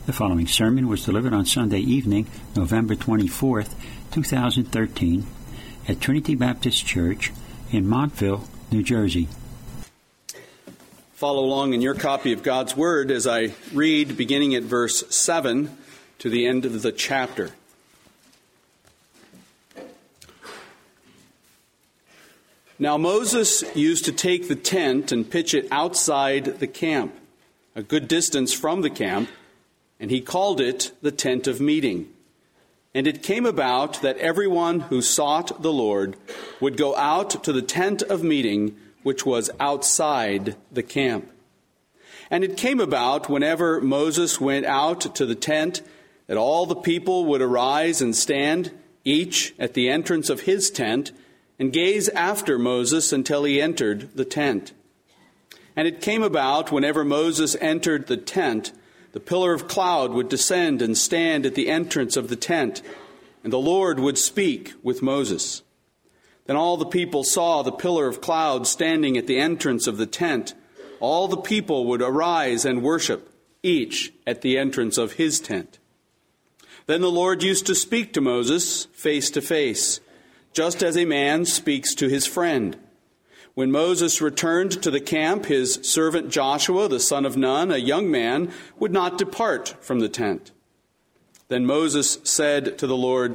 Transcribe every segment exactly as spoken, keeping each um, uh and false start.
The following sermon was delivered on Sunday evening, November twenty-fourth, two thousand thirteen, at Trinity Baptist Church in Montville, New Jersey. Follow along in your copy of God's Word as I read beginning at verse seven to the end of the chapter. Now Moses used to take the tent and pitch it outside the camp, a good distance from the camp, and he called it the tent of meeting. And it came about that everyone who sought the Lord would go out to the tent of meeting, which was outside the camp. And it came about, whenever Moses went out to the tent, that all the people would arise and stand, each at the entrance of his tent, and gaze after Moses until he entered the tent. And it came about, whenever Moses entered the tent, the pillar of cloud would descend and stand at the entrance of the tent, and the Lord would speak with Moses. Then all the people saw the pillar of cloud standing at the entrance of the tent. All the people would arise and worship, each at the entrance of his tent. Then the Lord used to speak to Moses face to face, just as a man speaks to his friend. When Moses returned to the camp, his servant Joshua, the son of Nun, a young man, would not depart from the tent. Then Moses said to the Lord,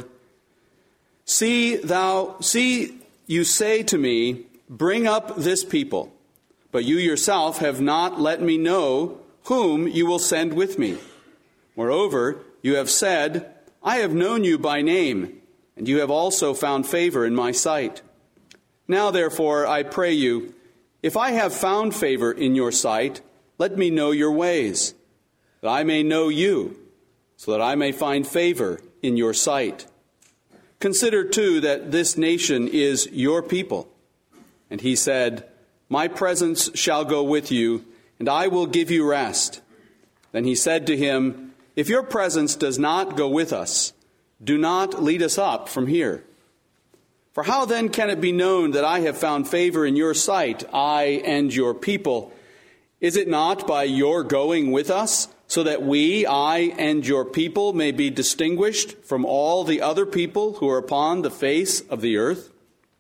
See thou, see, you say to me, bring up this people, but you yourself have not let me know whom you will send with me. Moreover, you have said, I have known you by name, and you have also found favor in my sight. Now, therefore, I pray you, if I have found favor in your sight, let me know your ways, that I may know you, so that I may find favor in your sight. Consider, too, that this nation is your people. And he said, My presence shall go with you, and I will give you rest. Then he said to him, If your presence does not go with us, do not lead us up from here. For how then can it be known that I have found favor in your sight, I and your people? Is it not by your going with us, so that we, I and your people, may be distinguished from all the other people who are upon the face of the earth?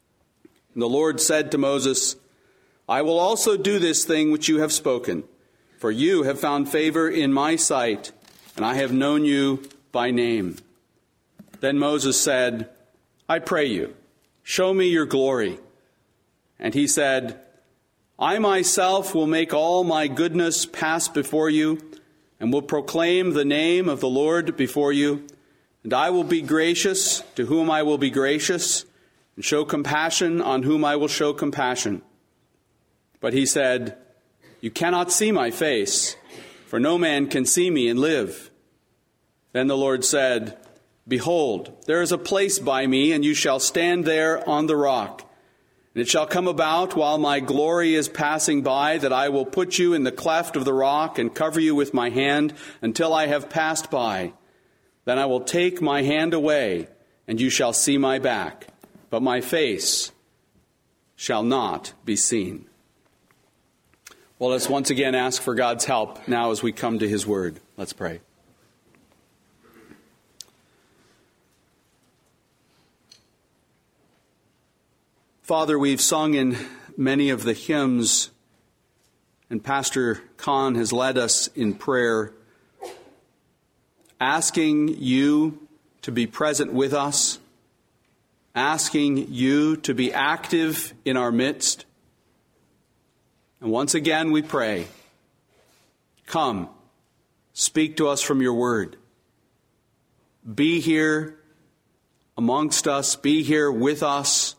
And the Lord said to Moses, I will also do this thing which you have spoken, for you have found favor in my sight, and I have known you by name. Then Moses said, I pray you, show me your glory. And he said, I myself will make all my goodness pass before you, and will proclaim the name of the Lord before you. And I will be gracious to whom I will be gracious, and show compassion on whom I will show compassion. But he said, You cannot see my face, for no man can see me and live. Then the Lord said, Behold, there is a place by me, and you shall stand there on the rock. And it shall come about, while my glory is passing by, that I will put you in the cleft of the rock and cover you with my hand until I have passed by. Then I will take my hand away, and you shall see my back, but my face shall not be seen. Well, let's once again ask for God's help now as we come to his word. Let's pray. Father, we've sung in many of the hymns, and Pastor Kahn has led us in prayer, asking you to be present with us, asking you to be active in our midst. And once again we pray, come, speak to us from your word. Be here amongst us, be here with us,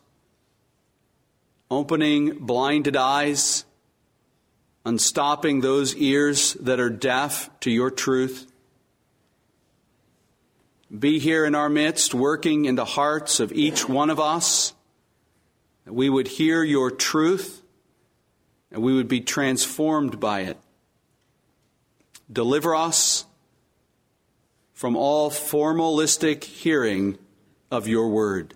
opening blinded eyes, unstopping those ears that are deaf to your truth. Be here in our midst, working in the hearts of each one of us, that we would hear your truth, and we would be transformed by it. Deliver us from all formalistic hearing of your word.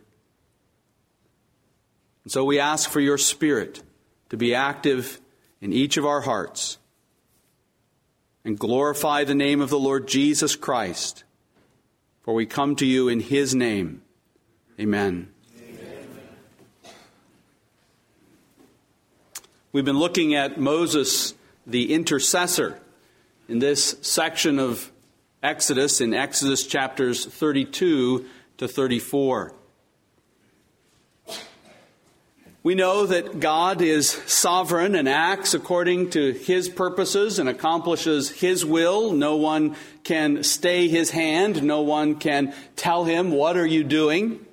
And so we ask for your Spirit to be active in each of our hearts. and glorify the name of the Lord Jesus Christ. For we come to you in his name. Amen. Amen. We've been looking at Moses, the intercessor, in this section of Exodus, in Exodus chapters thirty-two to thirty-four. We know that God is sovereign and acts according to his purposes and accomplishes his will. No one can stay his hand. No one can tell him, "What are you doing?"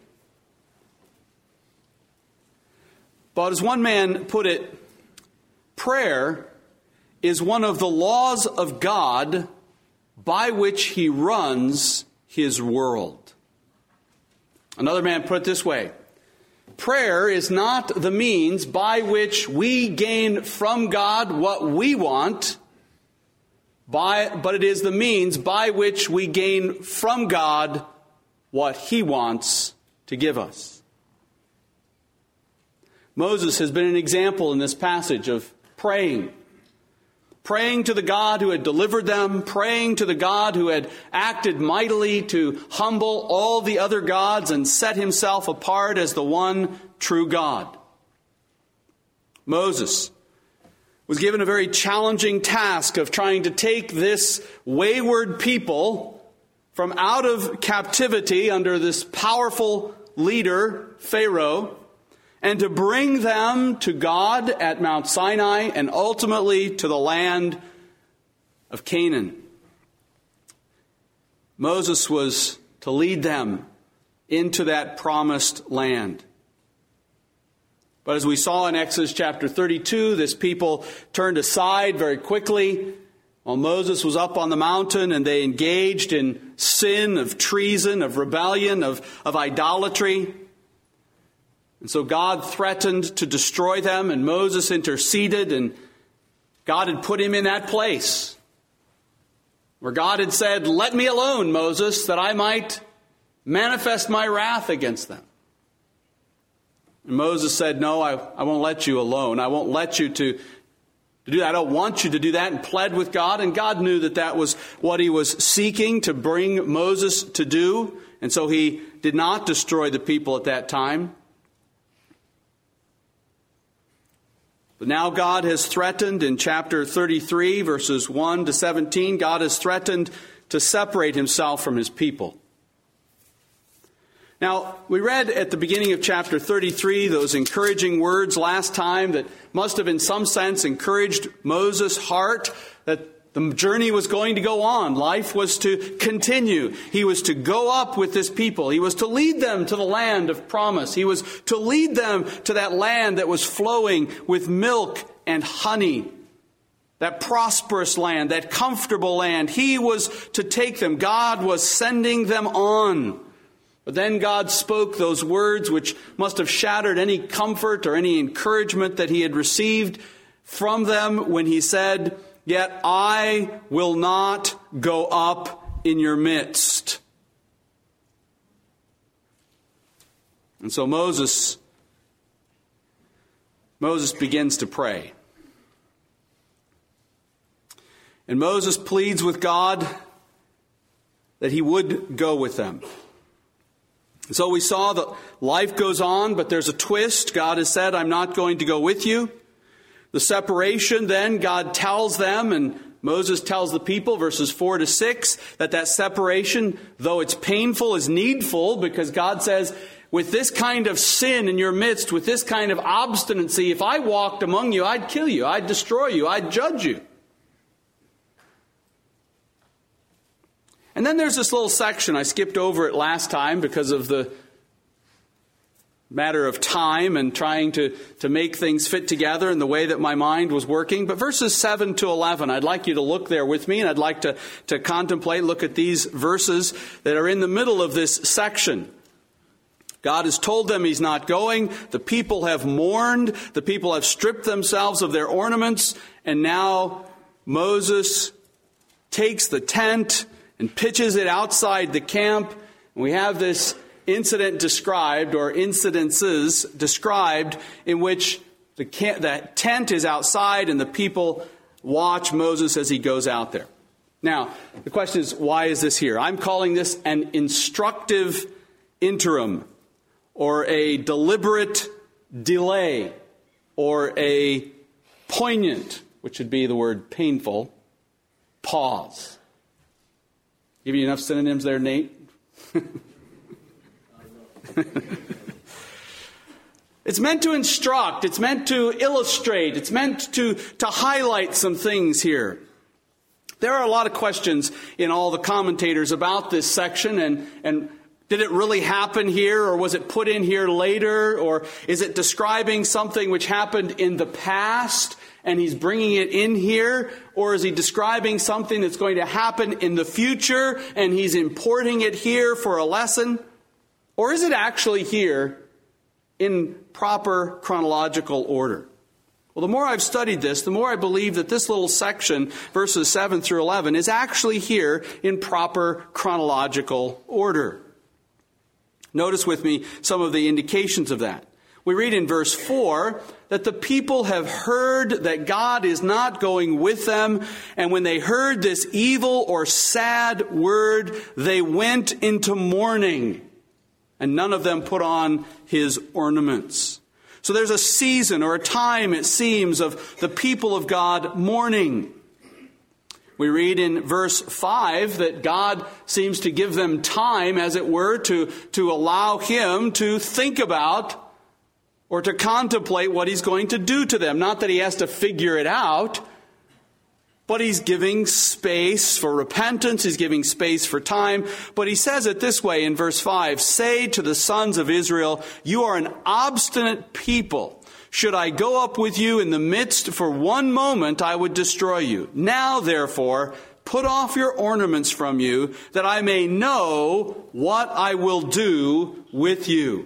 But as one man put it, prayer is one of the laws of God by which he runs his world. Another man put it this way: prayer is not the means by which we gain from God what we want, by, but it is the means by which we gain from God what he wants to give us. Moses has been an example in this passage of praying. Praying to the God who had delivered them, praying to the God who had acted mightily to humble all the other gods and set himself apart as the one true God. Moses was given a very challenging task of trying to take this wayward people from out of captivity under this powerful leader, Pharaoh, and to bring them to God at Mount Sinai and ultimately to the land of Canaan. Moses was to lead them into that promised land. But as we saw in Exodus chapter thirty-two, this people turned aside very quickly while Moses was up on the mountain, and they engaged in sin of treason, of rebellion, of, of idolatry. And so God threatened to destroy them, and Moses interceded, and God had put him in that place where God had said, "Let me alone, Moses, that I might manifest my wrath against them." And Moses said, "No, I, I won't let you alone. I won't let you to, to do that. I don't want you to do that," and pled with God. And God knew that that was what he was seeking to bring Moses to do. And so he did not destroy the people at that time. But now God has threatened in chapter thirty-three, verses one to seventeen, God has threatened to separate himself from his people. Now, we read at the beginning of chapter thirty-three those encouraging words last time that must have in some sense encouraged Moses' heart that the journey was going to go on. Life was to continue. He was to go up with this people. He was to lead them to the land of promise. He was to lead them to that land that was flowing with milk and honey. That prosperous land, that comfortable land. He was to take them. God was sending them on. But then God spoke those words which must have shattered any comfort or any encouragement that he had received from them when he said, "Yet I will not go up in your midst." And so Moses, Moses begins to pray. And Moses pleads with God that he would go with them. And so we saw that life goes on, but there's a twist. God has said, "I'm not going to go with you." The separation, then, God tells them, and Moses tells the people, verses four to six, that that separation, though it's painful, is needful, because God says, with this kind of sin in your midst, with this kind of obstinacy, if I walked among you, I'd kill you, I'd destroy you, I'd judge you. And then there's this little section, I skipped over it last time because of the matter of time and trying to, to make things fit together in the way that my mind was working. But verses seven to eleven, I'd like you to look there with me, and I'd like to, to contemplate, look at these verses that are in the middle of this section. God has told them he's not going. The people have mourned. The people have stripped themselves of their ornaments. And now Moses takes the tent and pitches it outside the camp. And we have this incident described, or incidences described, in which the, camp, the tent is outside and the people watch Moses as he goes out there. Now, the question is, why is this here? I'm calling this an instructive interim, or a deliberate delay, or a poignant, which would be the word painful, pause. Give you enough synonyms there, Nate? It's meant to instruct. It's meant to illustrate. It's meant to, to highlight some things here. There are a lot of questions in all the commentators about this section, and, and did it really happen here, or was it put in here later, or is it describing something which happened in the past and he's bringing it in here, or is he describing something that's going to happen in the future and he's importing it here for a lesson, or is it actually here in proper chronological order? Well, the more I've studied this, the more I believe that this little section, verses seven through eleven, is actually here in proper chronological order. Notice with me some of the indications of that. We read in verse four that the people have heard that God is not going with them, and when they heard this evil or sad word, they went into mourning, and none of them put on his ornaments. So there's a season or a time, it seems, of the people of God mourning. We read in verse five that God seems to give them time, as it were, to, to allow him to think about or to contemplate what he's going to do to them. Not that he has to figure it out, but he's giving space for repentance. He's giving space for time. But he says it this way in verse five, "Say to the sons of Israel, you are an obstinate people. Should I go up with you in the midst for one moment, I would destroy you. Now, therefore, put off your ornaments from you, that I may know what I will do with you."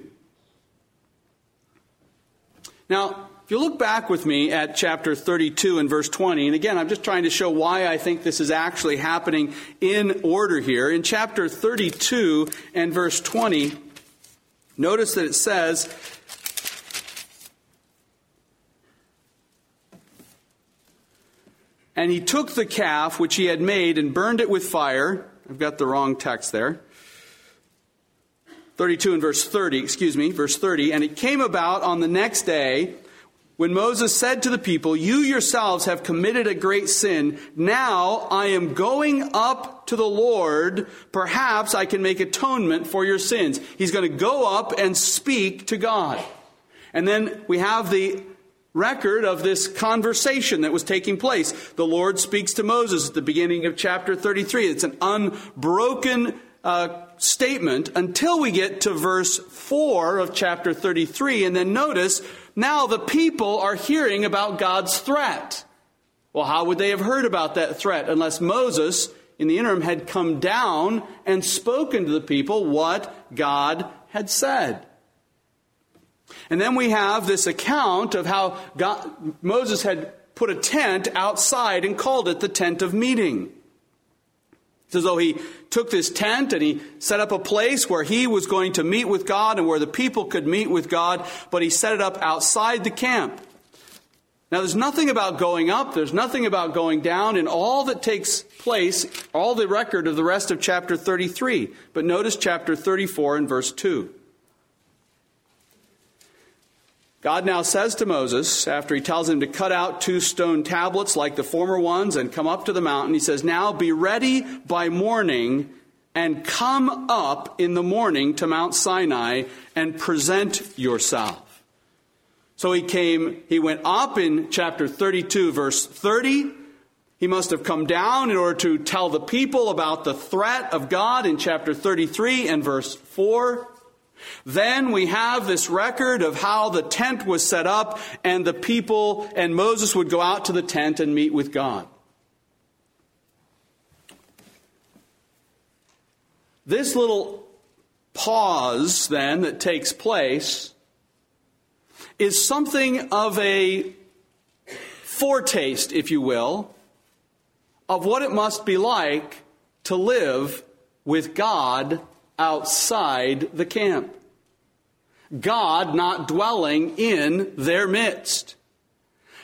Now, if you look back with me at chapter thirty-two and verse twenty, and again, I'm just trying to show why I think this is actually happening in order here. In chapter thirty-two and verse twenty, notice that it says, "And he took the calf which he had made and burned it with fire." I've got the wrong text there. thirty-two and verse thirty, excuse me, verse thirty. "And it came about on the next day, when Moses said to the people, you yourselves have committed a great sin. Now I am going up to the Lord. Perhaps I can make atonement for your sins." He's going to go up and speak to God. And then we have the record of this conversation that was taking place. The Lord speaks to Moses at the beginning of chapter thirty-three. It's an unbroken uh, statement until we get to verse four of chapter thirty-three. And then notice, now the people are hearing about God's threat. Well, how would they have heard about that threat unless Moses, in the interim, had come down and spoken to the people what God had said? And then we have this account of how God, Moses had put a tent outside and called it the tent of meeting. It's as though he took this tent and he set up a place where he was going to meet with God and where the people could meet with God, but he set it up outside the camp. Now, there's nothing about going up, there's nothing about going down in all that takes place, all the record of the rest of chapter thirty-three. But notice chapter thirty-four and verse two. God now says to Moses, after he tells him to cut out two stone tablets like the former ones and come up to the mountain, he says, "Now be ready by morning and come up in the morning to Mount Sinai and present yourself." So he came, he went up in chapter thirty-two, verse thirty. He must have come down in order to tell the people about the threat of God in chapter thirty-three and verse four. Then we have this record of how the tent was set up and the people and Moses would go out to the tent and meet with God. This little pause then that takes place is something of a foretaste, if you will, of what it must be like to live with God outside the camp. God not dwelling in their midst.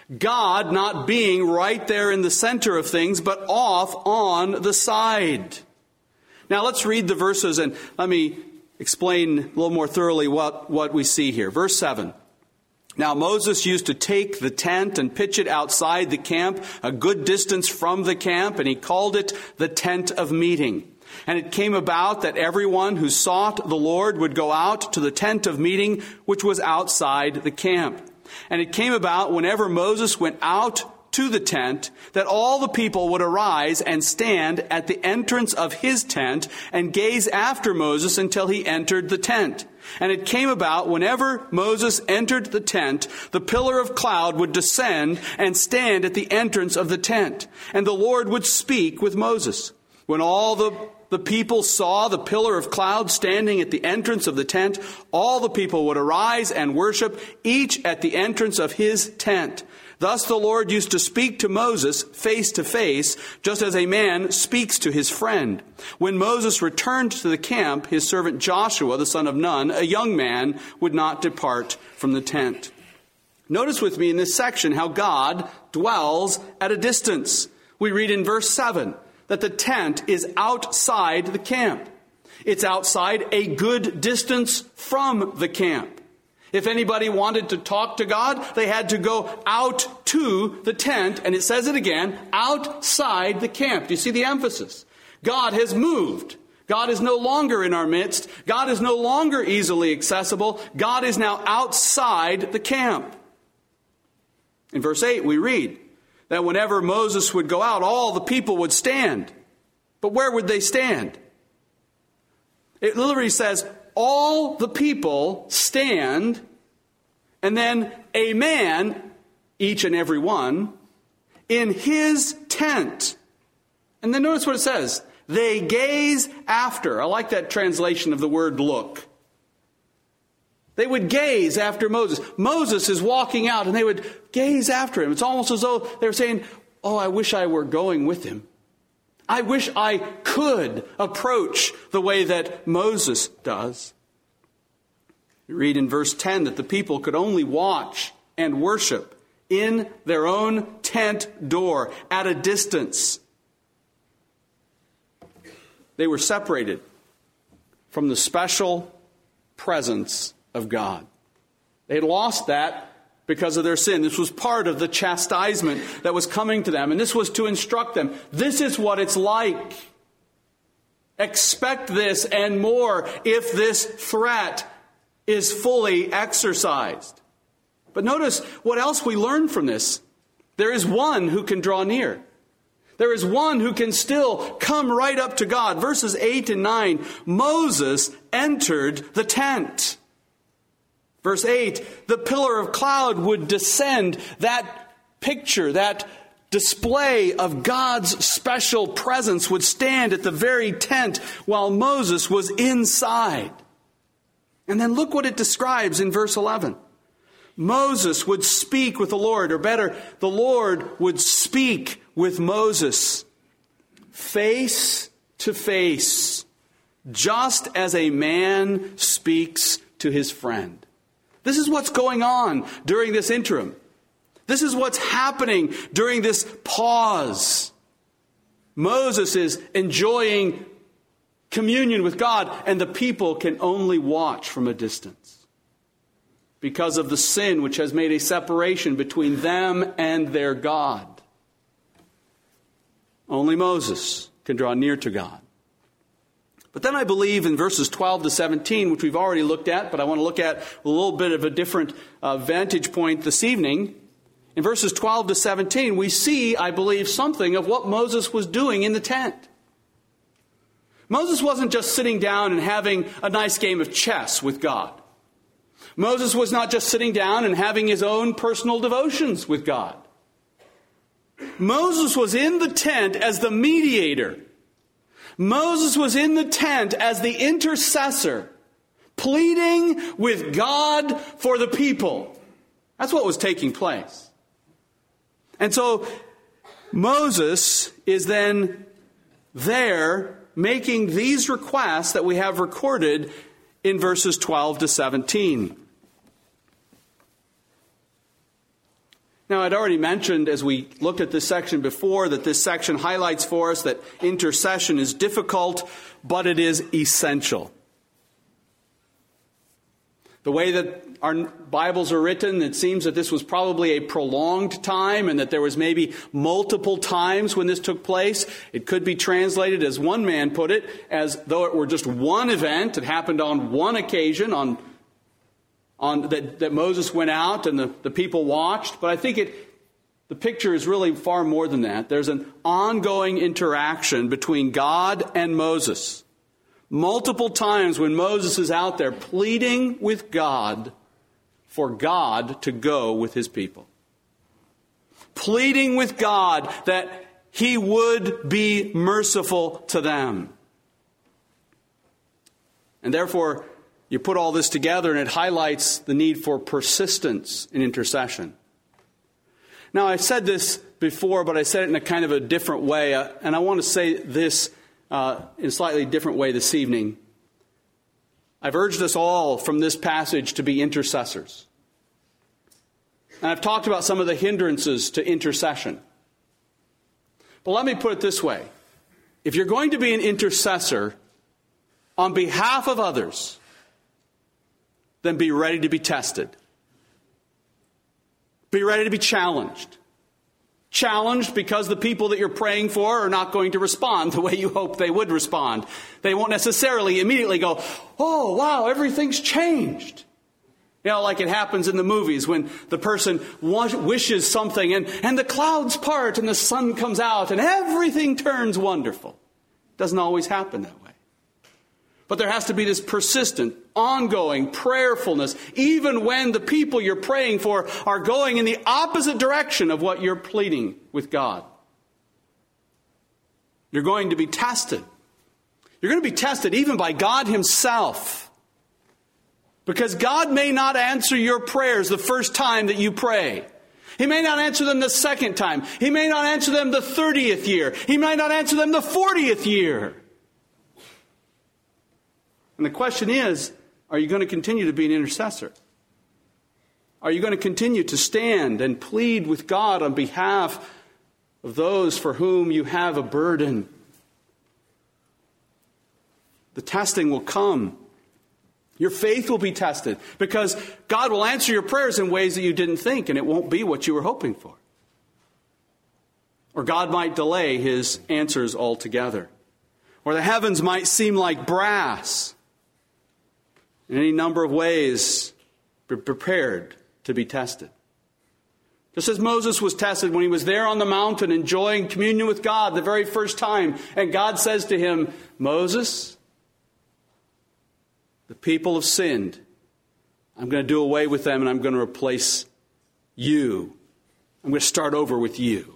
God not being right there in the center of things, but off on the side. Now let's read the verses and let me explain a little more thoroughly what, what we see here. Verse seven. Now Moses used to take the tent and pitch it outside the camp, a good distance from the camp, and he called it the tent of meeting. And it came about that everyone who sought the Lord would go out to the tent of meeting, which was outside the camp. And it came about whenever Moses went out to the tent, that all the people would arise and stand at the entrance of his tent and gaze after Moses until he entered the tent. And it came about whenever Moses entered the tent, the pillar of cloud would descend and stand at the entrance of the tent, and the Lord would speak with Moses. When all the, the people saw the pillar of cloud standing at the entrance of the tent, all the people would arise and worship, each at the entrance of his tent. Thus the Lord used to speak to Moses face to face, just as a man speaks to his friend. When Moses returned to the camp, his servant Joshua, the son of Nun, a young man, would not depart from the tent. Notice with me in this section how God dwells at a distance. We read in verse seven that the tent is outside the camp. It's outside a good distance from the camp. If anybody wanted to talk to God, they had to go out to the tent, and it says it again, outside the camp. Do you see the emphasis? God has moved. God is no longer in our midst. God is no longer easily accessible. God is now outside the camp. In verse eight, we read that whenever Moses would go out, all the people would stand. But where would they stand? It literally says, all the people stand, and then a man, each and every one, in his tent. And then notice what it says. They gaze after. I like that translation of the word look. They would gaze after Moses. Moses is walking out, and they would gaze after him. It's almost as though they were saying, oh, I wish I were going with him. I wish I could approach the way that Moses does. We read in verse ten that the people could only watch and worship in their own tent door at a distance. They were separated from the special presence of God. They had lost that because of their sin. This was part of the chastisement that was coming to them. And this was to instruct them. This is what it's like. Expect this and more if this threat is fully exercised. But notice what else we learn from this. There is one who can draw near. There is one who can still come right up to God. Verses eight and nine, Moses entered the tent. Verse eight, the pillar of cloud would descend. That picture, that display of God's special presence would stand at the very tent while Moses was inside. And then look what it describes in verse eleven. Moses would speak with the Lord, or better, the Lord would speak with Moses face to face, just as a man speaks to his friend. This is what's going on during this interim. This is what's happening during this pause. Moses is enjoying communion with God, and the people can only watch from a distance because of the sin which has made a separation between them and their God. Only Moses can draw near to God. But then I believe in verses twelve to seventeen, which we've already looked at, but I want to look at a little bit of a different uh, vantage point this evening. In verses twelve to seventeen, we see, I believe, something of what Moses was doing in the tent. Moses wasn't just sitting down and having a nice game of chess with God. Moses was not just sitting down and having his own personal devotions with God. Moses was in the tent as the mediator. Moses was in the tent as the intercessor, pleading with God for the people. That's what was taking place. And so Moses is then there making these requests that we have recorded in verses twelve to seventeen. Now, I'd already mentioned as we looked at this section before that this section highlights for us that intercession is difficult, but it is essential. The way that our Bibles are written, it seems that this was probably a prolonged time and that there was maybe multiple times when this took place. It could be translated, as one man put it, as though it were just one event. It happened on one occasion on, on that, that Moses went out and the, the people watched. But I think it, the picture is really far more than that. There's an ongoing interaction between God and Moses. Multiple times when Moses is out there pleading with God for God to go with his people. Pleading with God that he would be merciful to them. And therefore, you put all this together and it highlights the need for persistence in intercession. Now, I said this before, but I said it in a kind of a different way. Uh, and I want to say this Uh, in a slightly different way this evening. I've urged us all from this passage to be intercessors. And I've talked about some of the hindrances to intercession. But let me put it this way. If you're going to be an intercessor on behalf of others, then be ready to be tested. Be ready to be challenged. Challenged because the people that you're praying for are not going to respond the way you hope they would respond. They won't necessarily immediately go, oh, wow, everything's changed. You know, like it happens in the movies when the person wishes something and, and the clouds part and the sun comes out and everything turns wonderful. It doesn't always happen that way. But there has to be this persistent, ongoing prayerfulness, even when the people you're praying for are going in the opposite direction of what you're pleading with God. You're going to be tested. You're going to be tested even by God himself. Because God may not answer your prayers the first time that you pray. He may not answer them the second time. He may not answer them the thirtieth year. He might not answer them the fortieth year. And the question is, are you going to continue to be an intercessor? Are you going to continue to stand and plead with God on behalf of those for whom you have a burden? The testing will come. Your faith will be tested because God will answer your prayers in ways that you didn't think, and it won't be what you were hoping for. Or God might delay his answers altogether. Or the heavens might seem like brass. In any number of ways, be prepared to be tested. Just as Moses was tested when he was there on the mountain enjoying communion with God the very first time. And God says to him, Moses, the people have sinned. I'm going to do away with them and I'm going to replace you. I'm going to start over with you.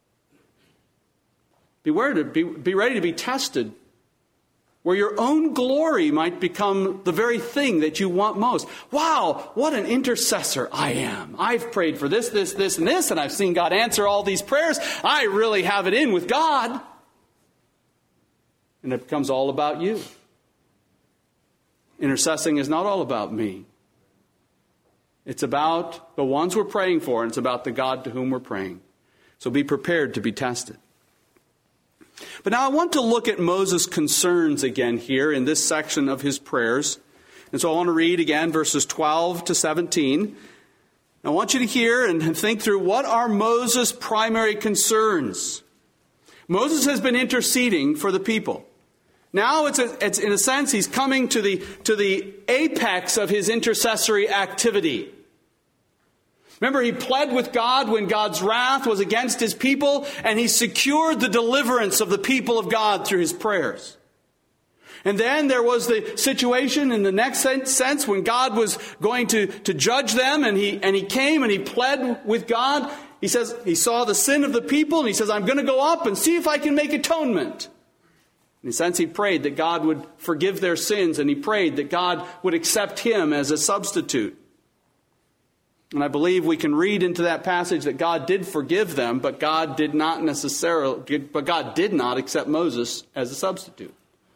Beware to be, be ready to be tested where your own glory might become the very thing that you want most. Wow, what an intercessor I am. I've prayed for this, this, this, and this, and I've seen God answer all these prayers. I really have it in with God. And it becomes all about you. Intercessing is not all about me. It's about the ones we're praying for, and it's about the God to whom we're praying. So be prepared to be tested. But now I want to look at Moses' concerns again here in this section of his prayers. And so I want to read again verses twelve to seventeen. I want you to hear and think through what are Moses' primary concerns. Moses has been interceding for the people. Now it's, a, it's in a sense he's coming to the, to the apex of his intercessory activity. Remember, he pled with God when God's wrath was against his people, and he secured the deliverance of the people of God through his prayers. And then there was the situation in the next sense when God was going to, to judge them, and he, and he came and he pled with God. He says he saw the sin of the people, and he says, I'm going to go up and see if I can make atonement. In a sense, he prayed that God would forgive their sins, and he prayed that God would accept him as a substitute. And I believe we can read into that passage that God did forgive them, but God did not necessarily, but God did not accept Moses as a substitute.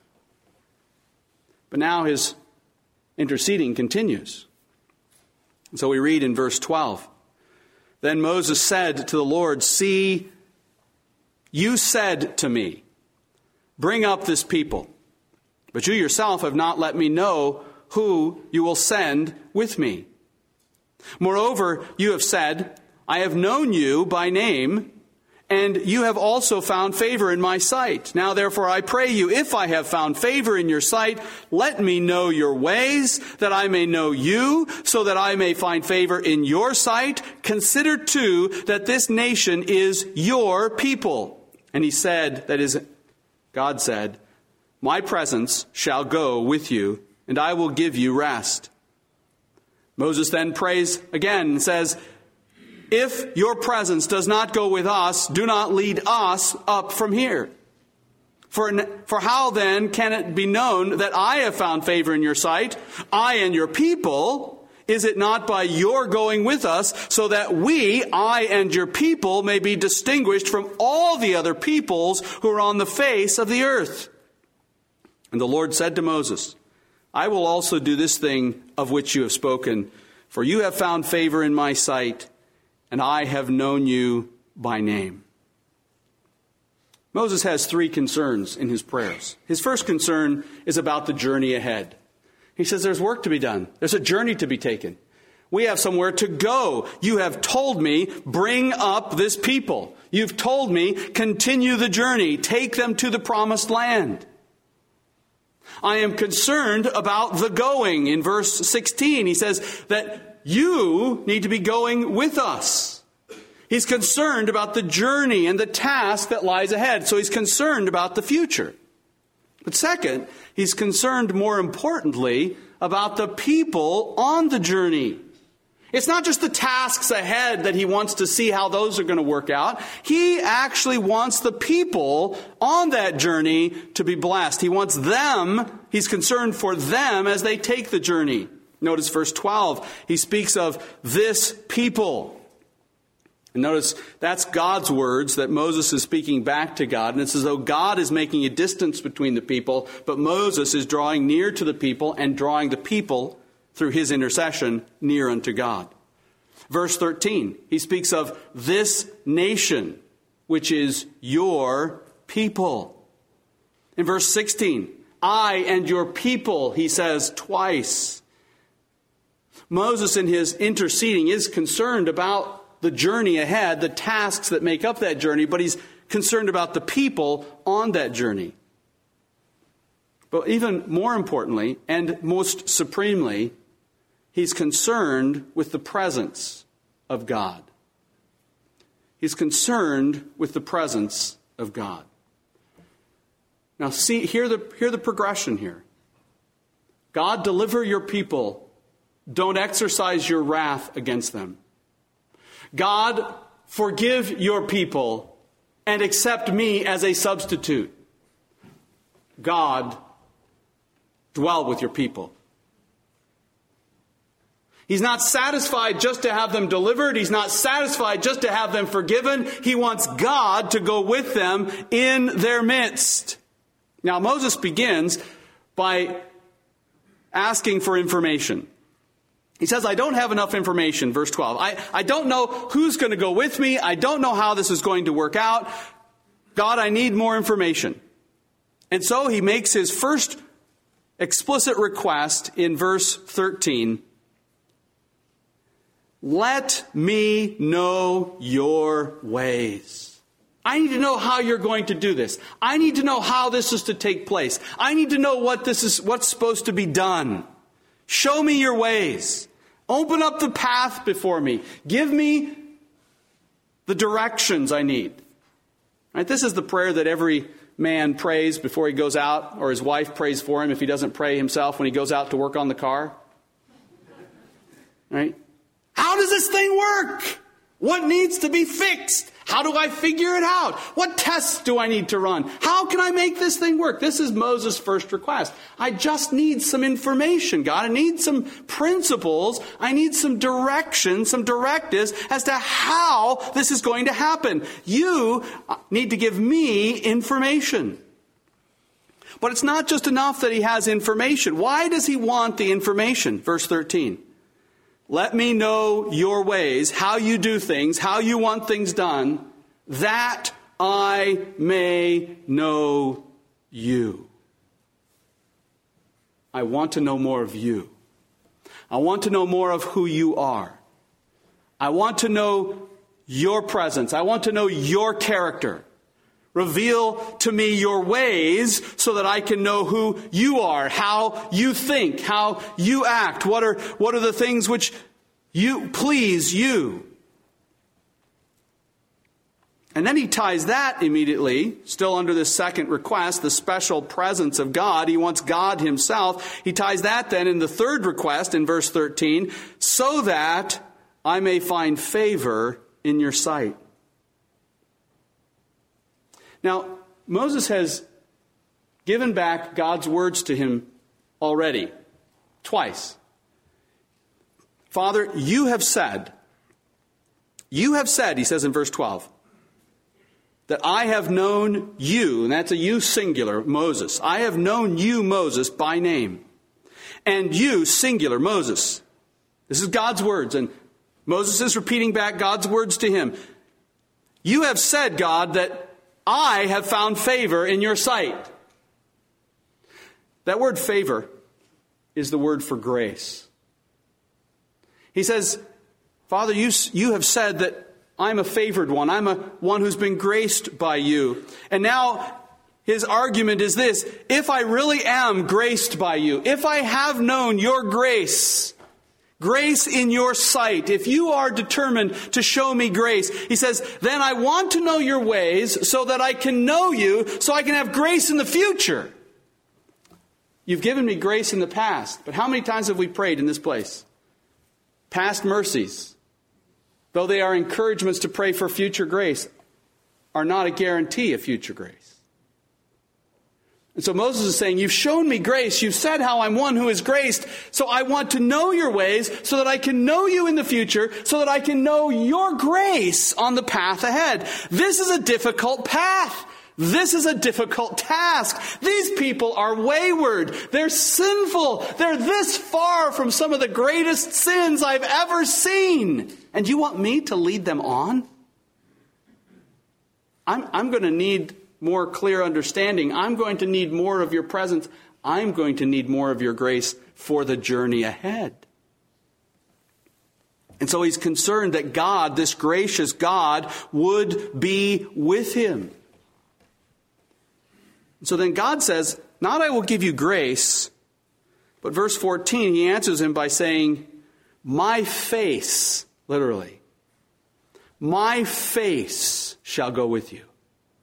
But now his interceding continues. And so we read in verse twelve, Then Moses said to the Lord, "See, you said to me, 'Bring up this people,' but you yourself have not let me know who you will send with me. Moreover, you have said, 'I have known you by name, and you have also found favor in my sight. Now therefore I pray you, if I have found favor in your sight, let me know your ways, that I may know you, so that I may find favor in your sight. Consider too that this nation is your people.' And he said," that is, God said, "My presence shall go with you, and I will give you rest." Moses then prays again and says, "If your presence does not go with us, do not lead us up from here. For, for how then can it be known that I have found favor in your sight, I and your people? Is it not by your going with us, so that we, I and your people, may be distinguished from all the other peoples who are on the face of the earth?" And the Lord said to Moses, "I will also do this thing of which you have spoken, for you have found favor in my sight, and I have known you by name." Moses has three concerns in his prayers. His first concern is about the journey ahead. He says there's work to be done. There's a journey to be taken. We have somewhere to go. You have told me, bring up this people. You've told me, continue the journey. Take them to the promised land. I am concerned about the going. In verse sixteen, he says that you need to be going with us. He's concerned about the journey and the task that lies ahead. So he's concerned about the future. But second, he's concerned more importantly about the people on the journey. It's not just the tasks ahead that he wants to see how those are going to work out. He actually wants the people on that journey to be blessed. He wants them, he's concerned for them as they take the journey. Notice verse twelve, he speaks of this people. And notice that's God's words that Moses is speaking back to God. And it's as though God is making a distance between the people, but Moses is drawing near to the people and drawing the people through his intercession near unto God. Verse thirteen, he speaks of this nation, which is your people. In verse sixteen, I and your people, he says twice. Moses in his interceding is concerned about the journey ahead, the tasks that make up that journey, but he's concerned about the people on that journey. But even more importantly, and most supremely, he's concerned with the presence of God. He's concerned with the presence of God. Now see, hear the, hear the progression here. God, deliver your people. Don't exercise your wrath against them. God, forgive your people and accept me as a substitute. God, dwell with your people. He's not satisfied just to have them delivered. He's not satisfied just to have them forgiven. He wants God to go with them in their midst. Now, Moses begins by asking for information. He says, I don't have enough information, verse twelve. I, I don't know who's going to go with me. I don't know how this is going to work out. God, I need more information. And so he makes his first explicit request in verse thirteen. Let me know your ways. I need to know how you're going to do this. I need to know how this is to take place. I need to know what this is, what's supposed to be done. Show me your ways. Open up the path before me. Give me the directions I need. Right? This is the prayer that every man prays before he goes out, or his wife prays for him if he doesn't pray himself when he goes out to work on the car. Right? How does this thing work? What needs to be fixed? How do I figure it out? What tests do I need to run? How can I make this thing work? This is Moses' first request. I just need some information, God. I need some principles. I need some direction, some directives as to how this is going to happen. You need to give me information. But it's not just enough that he has information. Why does he want the information? Verse thirteen. let me know your ways, how you do things, how you want things done, that I may know you. I want to know more of you. I want to know more of who you are. I want to know your presence. I want to know your character. Reveal to me your ways so that I can know who you are, how you think, how you act. What are, what are the things which you please you? And then he ties that immediately, still under this second request, the special presence of God. He wants God himself. He ties that then in the third request in verse thirteen, so that I may find favor in your sight. Now, Moses has given back God's words to him already, twice. Father, you have said, you have said, he says in verse twelve, that I have known you, and that's a you singular, Moses. I have known you, Moses, by name. And you, singular, Moses. This is God's words, and Moses is repeating back God's words to him. You have said, God, that I have found favor in your sight. That word favor is the word for grace. He says, Father, you, you have said that I'm a favored one. I'm a one who's been graced by you. And now his argument is this: if I really am graced by you, if I have known your grace, grace in your sight, if you are determined to show me grace, he says, then I want to know your ways so that I can know you, so I can have grace in the future. You've given me grace in the past, but how many times have we prayed in this place? Past mercies, though they are encouragements to pray for future grace, are not a guarantee of future grace. And so Moses is saying, you've shown me grace. You've said how I'm one who is graced. So I want to know your ways so that I can know you in the future, so that I can know your grace on the path ahead. This is a difficult path. This is a difficult task. These people are wayward. They're sinful. They're this far from some of the greatest sins I've ever seen. And you want me to lead them on? I'm, I'm going to need more clear understanding. I'm going to need more of your presence. I'm going to need more of your grace for the journey ahead. And so he's concerned that God, this gracious God, would be with him. So then God says, not I will give you grace, but verse fourteen, he answers him by saying, my face, literally, my face shall go with you.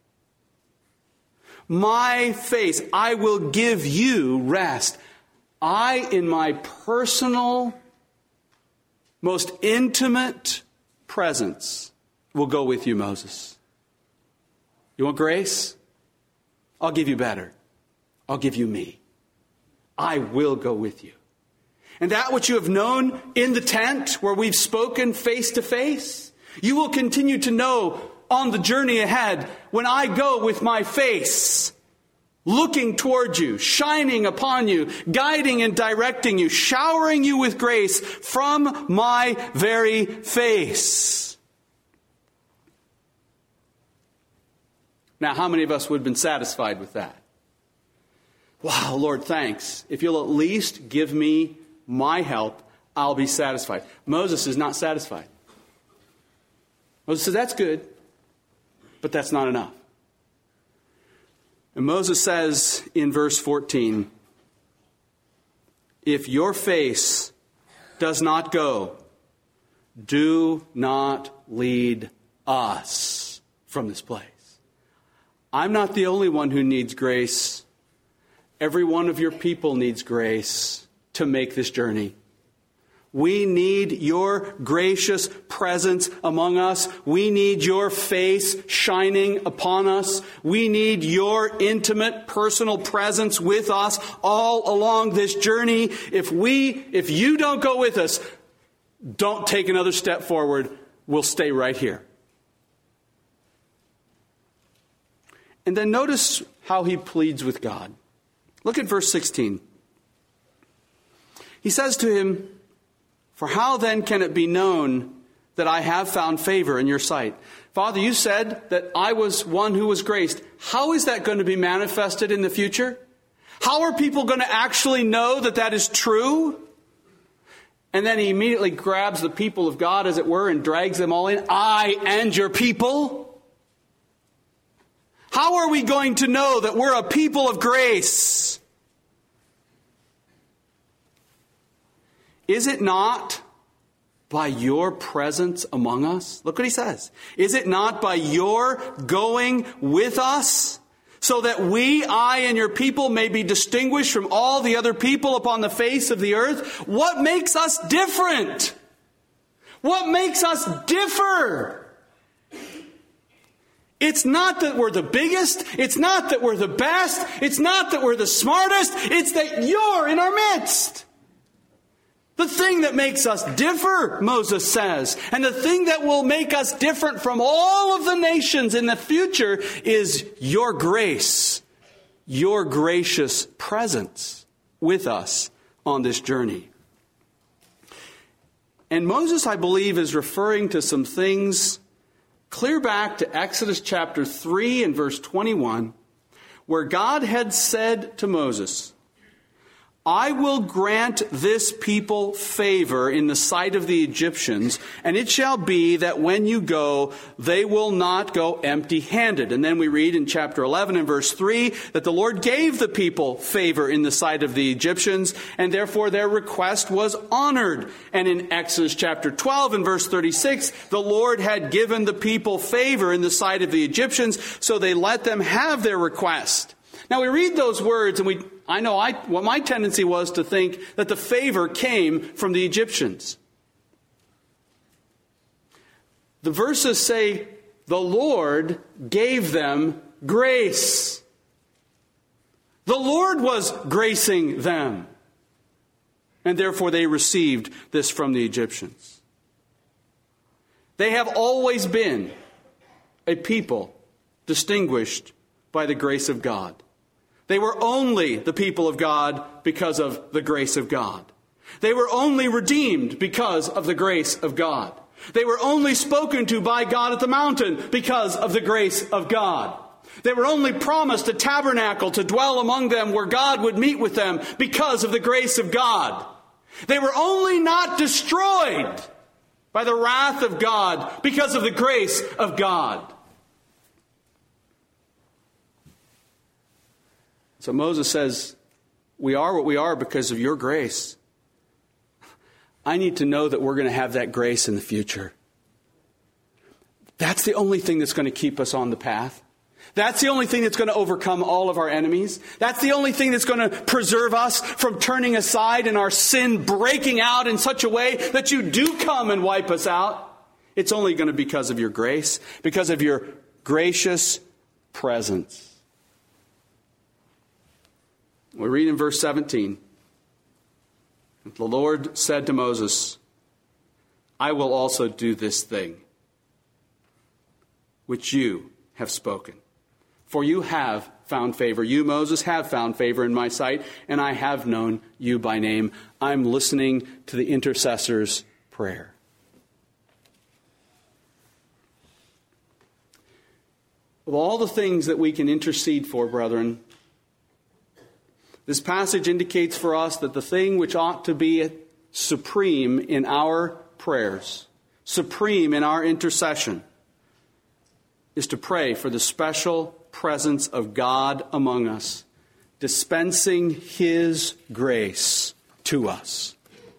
My face, I will give you rest. I, in my personal, most intimate presence, will go with you, Moses. You want grace? I'll give you better. I'll give you me. I will go with you. And that which you have known in the tent where we've spoken face to face, you will continue to know on the journey ahead when I go with my face, looking toward you, shining upon you, guiding and directing you, showering you with grace from my very face. Now, how many of us would have been satisfied with that? Wow, Lord, thanks. If you'll at least give me my help, I'll be satisfied. Moses is not satisfied. Moses says, that's good, but that's not enough. And Moses says in verse fourteen, if your face does not go, do not lead us from this place. I'm not the only one who needs grace. Every one of your people needs grace to make this journey. We need your gracious presence among us. We need your face shining upon us. We need your intimate personal presence with us all along this journey. If we, if you don't go with us, don't take another step forward. We'll stay right here. And then notice how he pleads with God. Look at verse sixteen. He says to him, For how then can it be known that I have found favor in your sight? Father, you said that I was one who was graced. How is that going to be manifested in the future? How are people going to actually know that that is true? And then he immediately grabs the people of God, as it were, and drags them all in. I and your people? How are we going to know that we're a people of grace? Is it not by your presence among us? Look what he says. Is it not by your going with us, so that we, I, and your people may be distinguished from all the other people upon the face of the earth? What makes us different? What makes us differ? It's not that we're the biggest. It's not that we're the best. It's not that we're the smartest. It's that you're in our midst. The thing that makes us differ, Moses says, and the thing that will make us different from all of the nations in the future is your grace, your gracious presence with us on this journey. And Moses, I believe, is referring to some things clear back to Exodus chapter three and verse twenty-one, where God had said to Moses, I will grant this people favor in the sight of the Egyptians, and it shall be that when you go, they will not go empty-handed. And then we read in chapter eleven and verse three that the Lord gave the people favor in the sight of the Egyptians, and therefore their request was honored. And in Exodus chapter twelve and verse thirty-six, the Lord had given the people favor in the sight of the Egyptians, so they let them have their request. Now we read those words, and we I know I, what my tendency was to think that the favor came from the Egyptians. The verses say the Lord gave them grace. The Lord was gracing them. And therefore they received this from the Egyptians. They have always been a people distinguished by the grace of God. They were only the people of God because of the grace of God. They were only redeemed because of the grace of God. They were only spoken to by God at the mountain because of the grace of God. They were only promised a tabernacle to dwell among them where God would meet with them because of the grace of God. They were only not destroyed by the wrath of God because of the grace of God. So Moses says, we are what we are because of your grace. I need to know that we're going to have that grace in the future. That's the only thing that's going to keep us on the path. That's the only thing that's going to overcome all of our enemies. That's the only thing that's going to preserve us from turning aside and our sin breaking out in such a way that you do come and wipe us out. It's only going to be because of your grace, because of your gracious presence. We read in verse seventeen, the Lord said to Moses, I will also do this thing which you have spoken. For you have found favor. You, Moses, have found favor in my sight, and I have known you by name. I'm listening to the intercessor's prayer. Of all the things that we can intercede for, brethren, this passage indicates for us that the thing which ought to be supreme in our prayers, supreme in our intercession, is to pray for the special presence of God among us, dispensing His grace to us.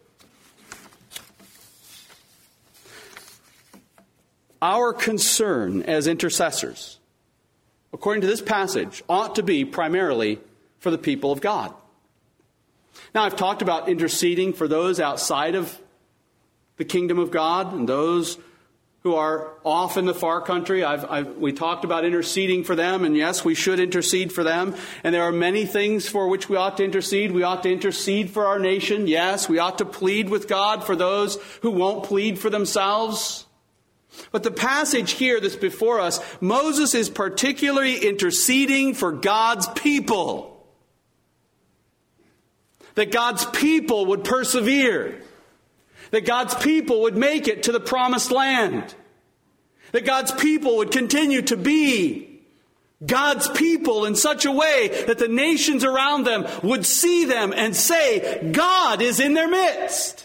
Our concern as intercessors, according to this passage, ought to be primarily for the people of God. Now, I've talked about interceding for those outside of the kingdom of God and those who are off in the far country. I've, I've, we talked about interceding for them, and yes, we should intercede for them. And there are many things for which we ought to intercede. We ought to intercede for our nation. Yes, we ought to plead with God for those who won't plead for themselves. But the passage here that's before us, Moses is particularly interceding for God's people. That God's people would persevere. That God's people would make it to the promised land. That God's people would continue to be God's people in such a way that the nations around them would see them and say, God is in their midst.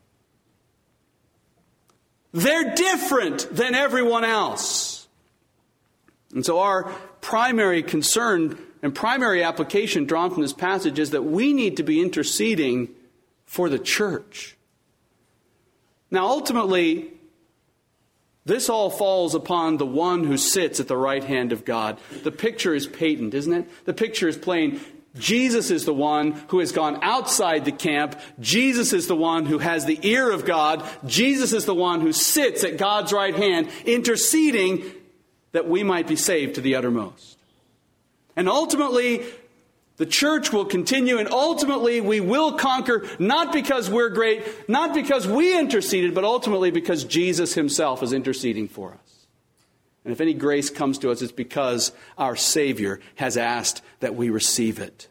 They're different than everyone else. And so our primary concern and primary application drawn from this passage is that we need to be interceding for the church. Now, ultimately, this all falls upon the one who sits at the right hand of God. The picture is patent, isn't it? The picture is plain. Jesus is the one who has gone outside the camp. Jesus is the one who has the ear of God. Jesus is the one who sits at God's right hand, interceding that we might be saved to the uttermost. And ultimately, the church will continue, and ultimately we will conquer, not because we're great, not because we interceded, but ultimately because Jesus himself is interceding for us. And if any grace comes to us, it's because our Savior has asked that we receive it.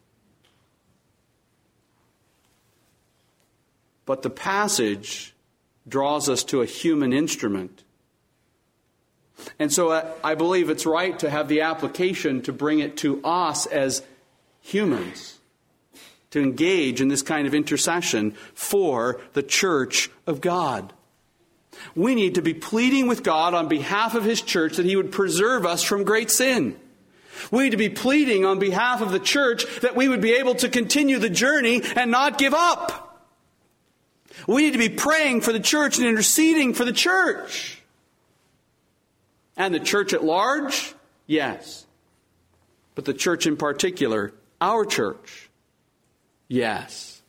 But the passage draws us to a human instrument. And so uh, I believe it's right to have the application to bring it to us as humans, to engage in this kind of intercession for the church of God. We need to be pleading with God on behalf of his church that he would preserve us from great sin. We need to be pleading on behalf of the church that we would be able to continue the journey and not give up. We need to be praying for the church and interceding for the church. And the church at large? Yes. But the church in particular, our church? Yes.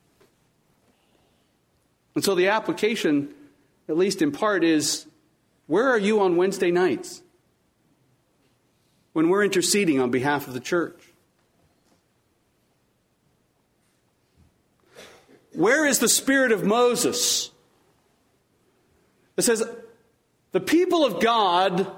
And so the application, at least in part, is, where are you on Wednesday nights when we're interceding on behalf of the church? Where is the spirit of Moses? It says, the people of God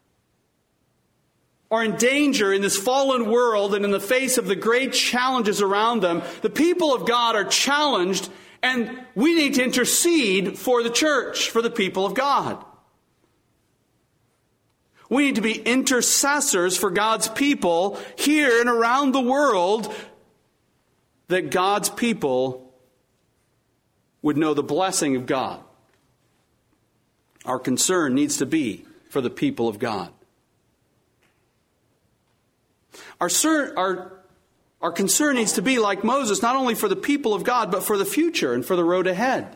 are in danger in this fallen world and in the face of the great challenges around them. The people of God are challenged, and we need to intercede for the church, for the people of God. We need to be intercessors for God's people here and around the world, that God's people would know the blessing of God. Our concern needs to be for the people of God. Our, our, our concern needs to be, like Moses, not only for the people of God, but for the future and for the road ahead.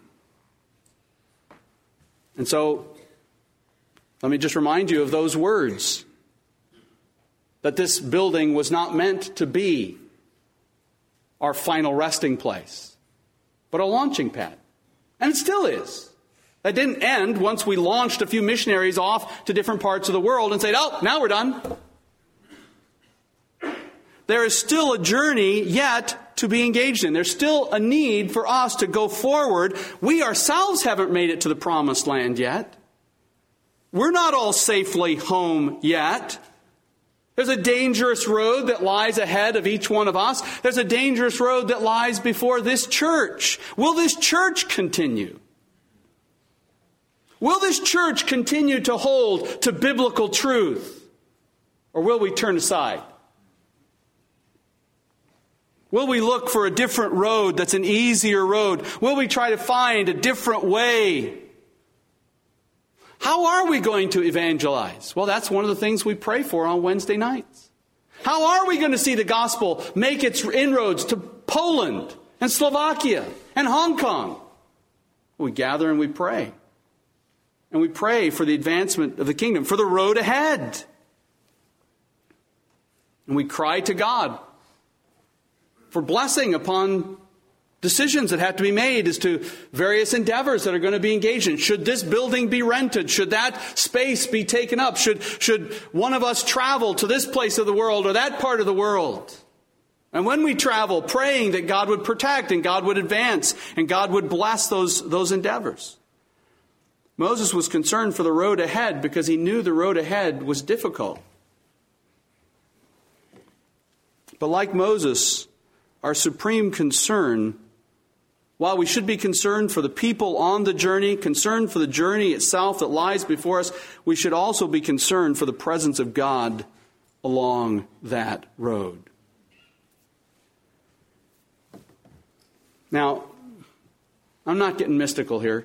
And so, let me just remind you of those words. That this building was not meant to be our final resting place, but a launching pad. And it still is. That didn't end once we launched a few missionaries off to different parts of the world and said, oh, now we're done. There is still a journey yet to be engaged in. There's still a need for us to go forward. We ourselves haven't made it to the promised land yet. We're not all safely home yet. There's a dangerous road that lies ahead of each one of us. There's a dangerous road that lies before this church. Will this church continue? Will this church continue to hold to biblical truth? Or will we turn aside? Will we look for a different road that's an easier road? Will we try to find a different way? How are we going to evangelize? Well, that's one of the things we pray for on Wednesday nights. How are we going to see the gospel make its inroads to Poland and Slovakia and Hong Kong? We gather and we pray. And we pray for the advancement of the kingdom, for the road ahead. And we cry to God for blessing upon decisions that have to be made as to various endeavors that are going to be engaged in. Should this building be rented? Should that space be taken up? Should, should one of us travel to this place of the world or that part of the world? And when we travel, praying that God would protect and God would advance and God would bless those, those endeavors. Moses was concerned for the road ahead because he knew the road ahead was difficult. But like Moses, our supreme concern While we should be concerned for the people on the journey, concerned for the journey itself that lies before us, we should also be concerned for the presence of God along that road. Now, I'm not getting mystical here,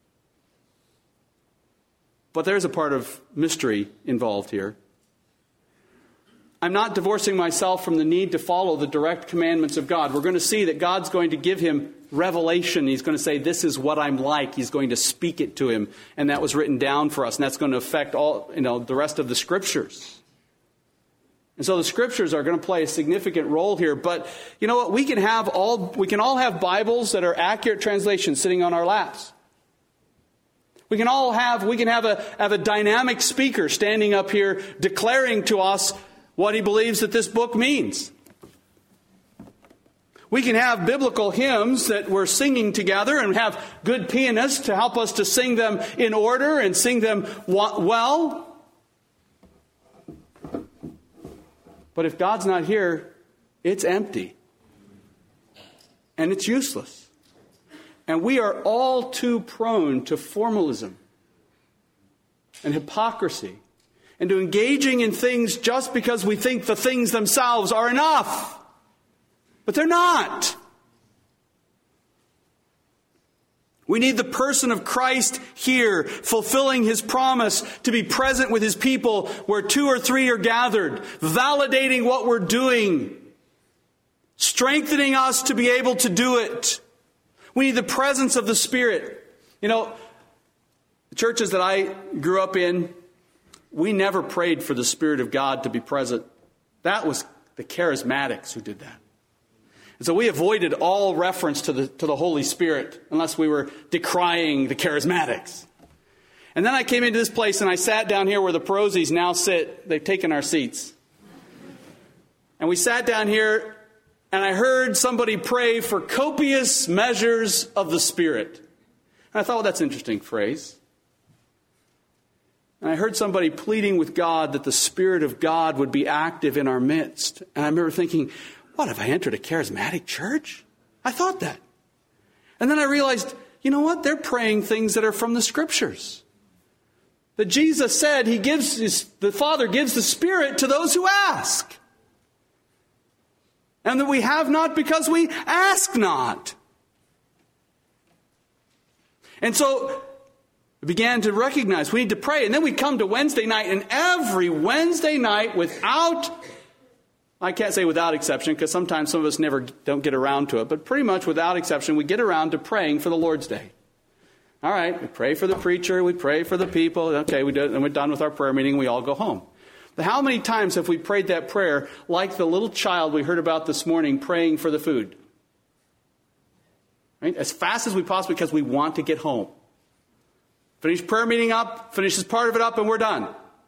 but there's a part of mystery involved here. I'm not divorcing myself from the need to follow the direct commandments of God. We're going to see that God's going to give him revelation. He's going to say, this is what I'm like. He's going to speak it to him. And that was written down for us. And that's going to affect all, you know, the rest of the Scriptures. And so the Scriptures are going to play a significant role here. But you know what? We can have all, we can all have Bibles that are accurate translations sitting on our laps. We can all have, we can have a, have a dynamic speaker standing up here declaring to us what he believes that this book means. We can have biblical hymns that we're singing together and have good pianists to help us to sing them in order and sing them well. But if God's not here, it's empty. And it's useless. And we are all too prone to formalism and hypocrisy and to engaging in things just because we think the things themselves are enough. But they're not. We need the person of Christ here, fulfilling his promise to be present with his people where two or three are gathered, validating what we're doing, strengthening us to be able to do it. We need the presence of the Spirit. You know, the churches that I grew up in, we never prayed for the Spirit of God to be present. That was the charismatics who did that. And so we avoided all reference to the, to the Holy Spirit unless we were decrying the charismatics. And then I came into this place and I sat down here where the Perozis now sit. They've taken our seats. And we sat down here and I heard somebody pray for copious measures of the Spirit. And I thought, well, that's an interesting phrase. And I heard somebody pleading with God that the Spirit of God would be active in our midst. And I remember thinking, what, have I entered a charismatic church? I thought that. And then I realized, you know what? They're praying things that are from the Scriptures. That Jesus said he gives his, the Father gives the Spirit to those who ask. And that we have not because we ask not. And so we began to recognize we need to pray. And then we come to Wednesday night, and every Wednesday night, without, I can't say without exception, because sometimes some of us never don't get around to it, but pretty much without exception, we get around to praying for the Lord's Day. All right, we pray for the preacher, we pray for the people. Okay, we do it, and we're done with our prayer meeting, we all go home. But how many times have we prayed that prayer like the little child we heard about this morning praying for the food? Right? As fast as we possibly, because we want to get home. Finish prayer meeting up, finishes part of it up, and we're done.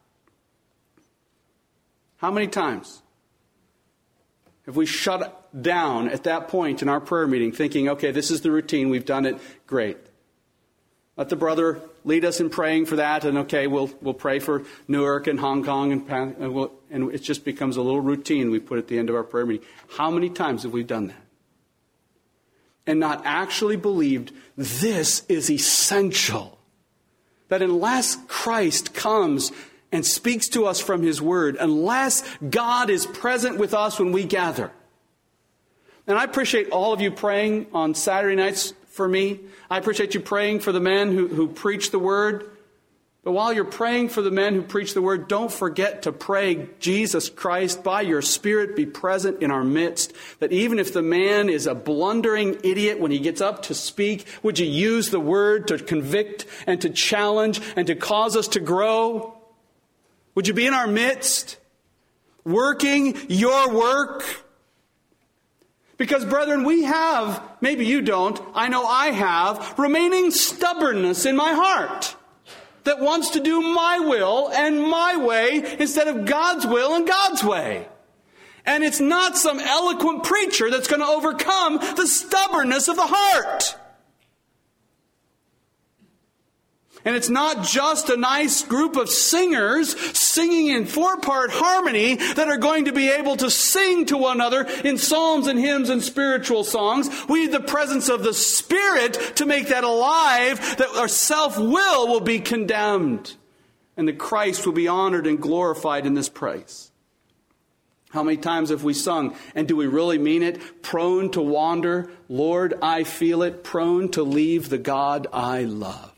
How many times have we shut down at that point in our prayer meeting thinking, okay, this is the routine, we've done it, great. Let the brother lead us in praying for that, and okay, we'll we'll pray for Newark and Hong Kong, and, and, we'll, and it just becomes a little routine we put at the end of our prayer meeting. How many times have we done that? And not actually believed this is essential. That unless Christ comes and speaks to us from his word, unless God is present with us when we gather. And I appreciate all of you praying on Saturday nights for me. I appreciate you praying for the men who, who preach the word. But while you're praying for the men who preach the word, don't forget to pray, Jesus Christ, by your Spirit, be present in our midst. That even if the man is a blundering idiot when he gets up to speak, would you use the word to convict and to challenge and to cause us to grow? Would you be in our midst, working your work? Because, brethren, we have, maybe you don't, I know I have, remaining stubbornness in my heart that wants to do my will and my way instead of God's will and God's way. And it's not some eloquent preacher that's going to overcome the stubbornness of the heart. And it's not just a nice group of singers singing in four-part harmony that are going to be able to sing to one another in psalms and hymns and spiritual songs. We need the presence of the Spirit to make that alive, that our self-will will be condemned, and that Christ will be honored and glorified in this praise. How many times have we sung, and do we really mean it? Prone to wander, Lord, I feel it, prone to leave the God I love.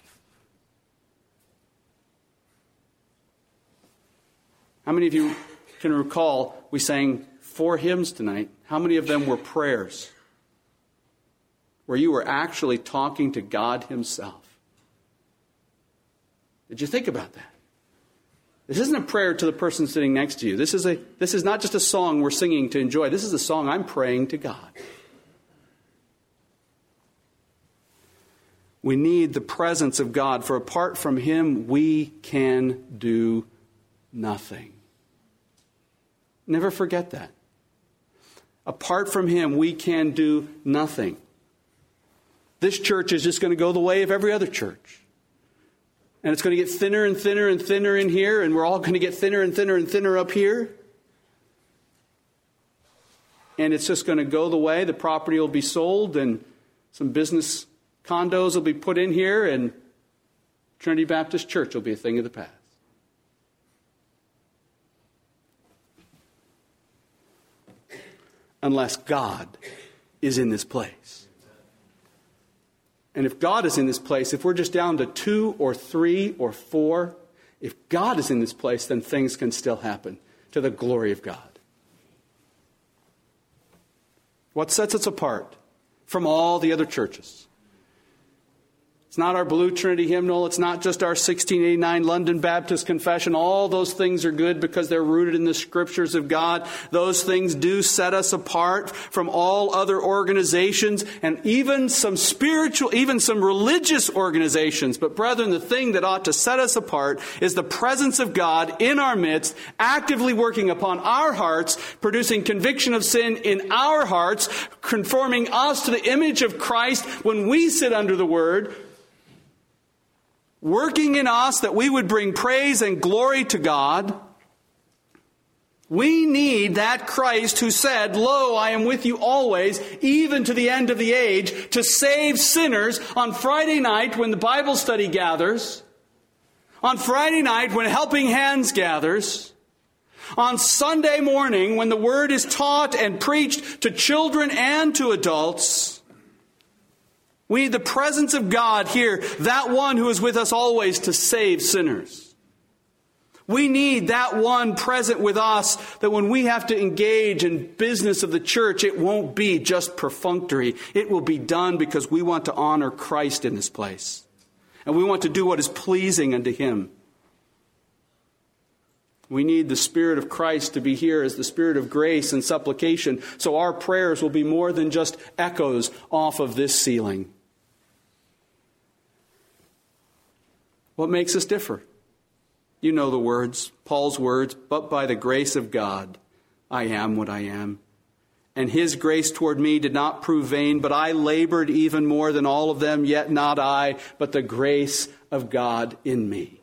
How many of you can recall we sang four hymns tonight? How many of them were prayers where you were actually talking to God himself? Did you think about that? This isn't a prayer to the person sitting next to you. This is a this is not just a song we're singing to enjoy. This is a song I'm praying to God. We need the presence of God, for apart from him we can do nothing. Never forget that. Apart from him, we can do nothing. This church is just going to go the way of every other church. And it's going to get thinner and thinner and thinner in here, and we're all going to get thinner and thinner and thinner up here. And it's just going to go the way. The property will be sold, and some business condos will be put in here, and Trinity Baptist Church will be a thing of the past. Unless God is in this place. And if God is in this place, if we're just down to two or three or four, if God is in this place, then things can still happen to the glory of God. What sets us apart from all the other churches? It's not our Blue Trinity hymnal. It's not just our sixteen eighty-nine London Baptist Confession. All those things are good because they're rooted in the Scriptures of God. Those things do set us apart from all other organizations and even some spiritual, even some religious organizations. But brethren, the thing that ought to set us apart is the presence of God in our midst, actively working upon our hearts, producing conviction of sin in our hearts, conforming us to the image of Christ when we sit under the Word, working in us that we would bring praise and glory to God. We need that Christ who said, "Lo, I am with you always, even to the end of the age," to save sinners on Friday night when the Bible study gathers, on Friday night when Helping Hands gathers, on Sunday morning when the Word is taught and preached to children and to adults. We need the presence of God here, that one who is with us always to save sinners. We need that one present with us, that when we have to engage in business of the church, it won't be just perfunctory. It will be done because we want to honor Christ in this place. And we want to do what is pleasing unto him. We need the Spirit of Christ to be here as the Spirit of grace and supplication, so our prayers will be more than just echoes off of this ceiling. What makes us differ? You know the words, Paul's words, "But by the grace of God, I am what I am. And his grace toward me did not prove vain, but I labored even more than all of them, yet not I, but the grace of God in me."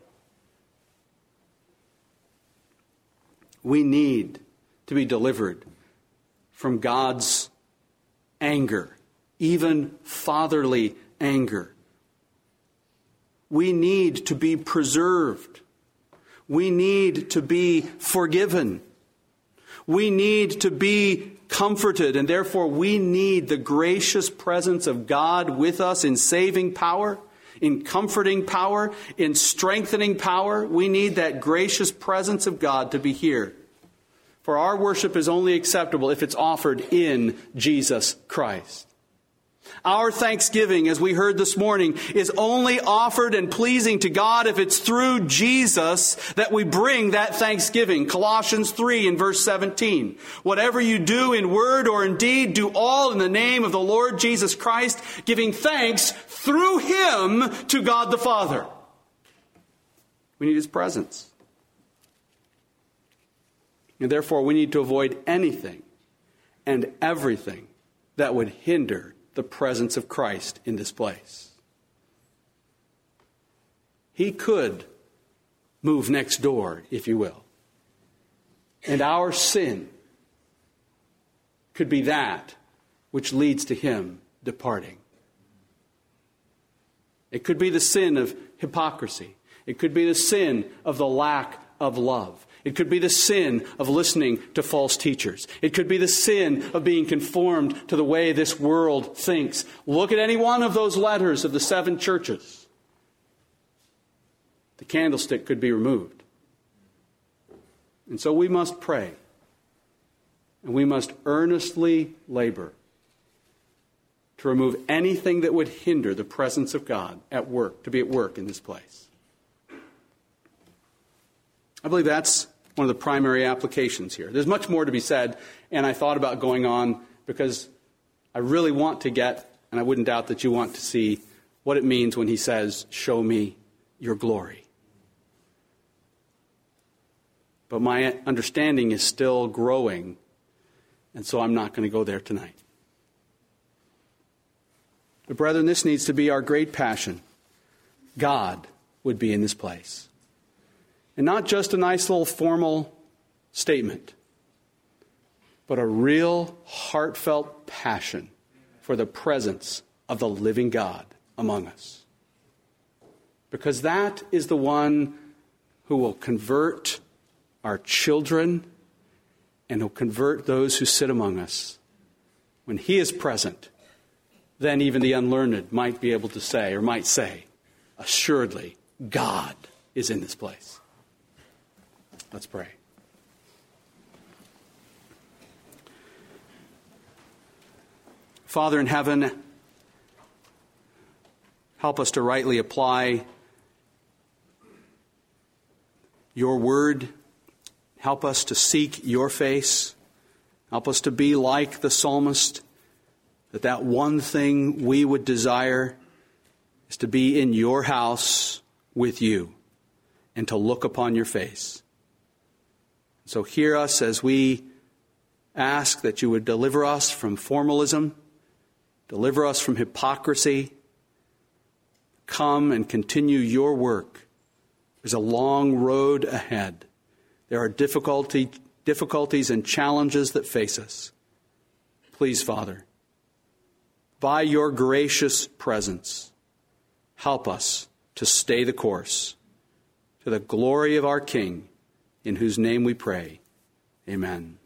We need to be delivered from God's anger, even fatherly anger. We need to be preserved. We need to be forgiven. We need to be comforted, and therefore we need the gracious presence of God with us in saving power, in comforting power, in strengthening power. We need that gracious presence of God to be here. For our worship is only acceptable if it's offered in Jesus Christ. Our thanksgiving, as we heard this morning, is only offered and pleasing to God if it's through Jesus that we bring that thanksgiving. Colossians three and verse seventeen. Whatever you do in word or in deed, do all in the name of the Lord Jesus Christ, giving thanks through him to God the Father. We need his presence. And therefore we need to avoid anything and everything that would hinder the presence of Christ in this place. He could move next door, if you will. And our sin could be that which leads to him departing. It could be the sin of hypocrisy. It could be the sin of the lack of love. It could be the sin of listening to false teachers. It could be the sin of being conformed to the way this world thinks. Look at any one of those letters of the seven churches. The candlestick could be removed. And so we must pray. And we must earnestly labor to remove anything that would hinder the presence of God at work, to be at work in this place. I believe that's one of the primary applications here. There's much more to be said, and I thought about going on because I really want to get, and I wouldn't doubt that you want to see, what it means when he says, "Show me your glory." But my understanding is still growing, and so I'm not going to go there tonight. But brethren, this needs to be our great passion. God would be in this place. And not just a nice little formal statement, but a real heartfelt passion for the presence of the living God among us. Because that is the one who will convert our children and will convert those who sit among us. When he is present, then even the unlearned might be able to say, or might say, assuredly, God is in this place. Let's pray. Father in heaven, help us to rightly apply your word. Help us to seek your face. Help us to be like the psalmist, that that one thing we would desire is to be in your house with you and to look upon your face. So hear us as we ask that you would deliver us from formalism, deliver us from hypocrisy. Come and continue your work. There's a long road ahead. There are difficulty, difficulties and challenges that face us. Please, Father, by your gracious presence, help us to stay the course to the glory of our King, in whose name we pray. Amen.